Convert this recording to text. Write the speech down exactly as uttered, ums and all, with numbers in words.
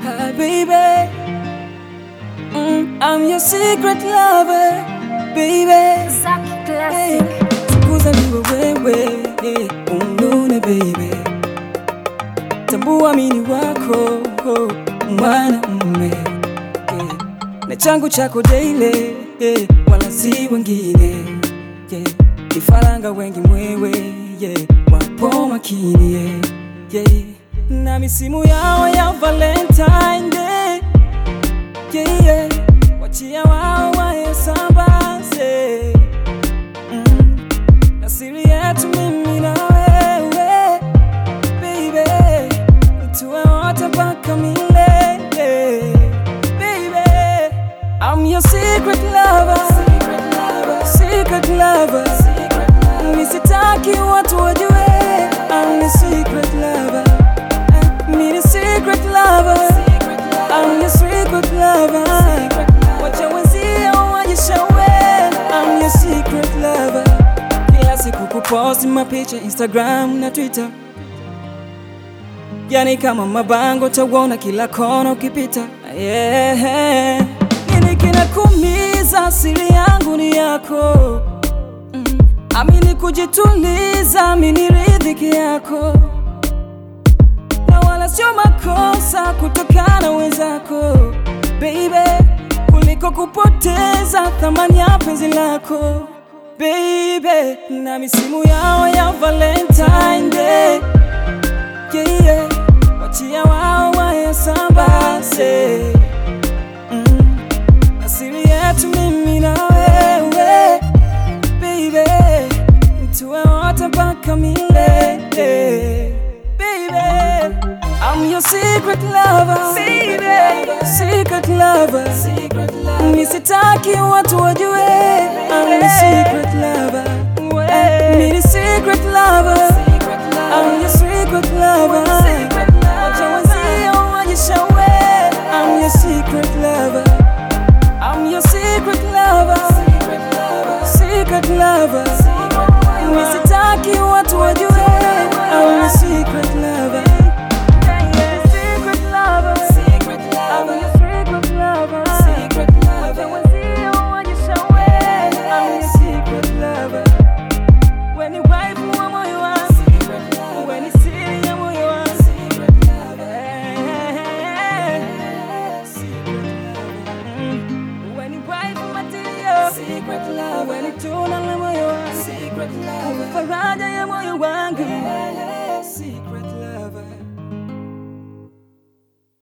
Hi baby, mm, I'm your secret lover, baby. Zaki Classic. Kuzaliwa wewe, unune baby. Tambua mini wako, mwanamume, na changu chako daily, wala si wengine. Vifaranga wengi mwewe, wapo makini, na misimu yao ya Valentine Day, yeah, yeah. Wachia wao wahesambaze, mm. na siri yetu mimi na wewe, baby, tuwe wote mpaka milele, baby. I'm your secret lover, secret lover, secret lover, secret lover. Nisitaki watu wajue, I'm your secret lover. Me the secret lover, secret lover. I'm your secret lover. Wacha wenzia wajishawe, I'm your secret lover. Kila siku kuposti mapicha Instagram na Twitter, yani kama mabango tawona kila kona ukipita, yeah. Nini kinakuumiza? Siri yangu ni yako, mm. Amini kujituliza, amini riziki yako, wala sio makosa kutokana wenzako, baby, kuliko kupoteza thamani ya penzi lako, baby. Na misimu yao ya Valentine Day, yeah, yeah. Wachia wao wahesambaze, mm. na siri yetu mimi na wewe, baby, tuwe wote mpaka milele, baby. I'm your secret lover, baby. Secret lover, secret lover. Nisitaki watu wajue, I'm your secret lover. Me the secret lover, I'm your secret lover.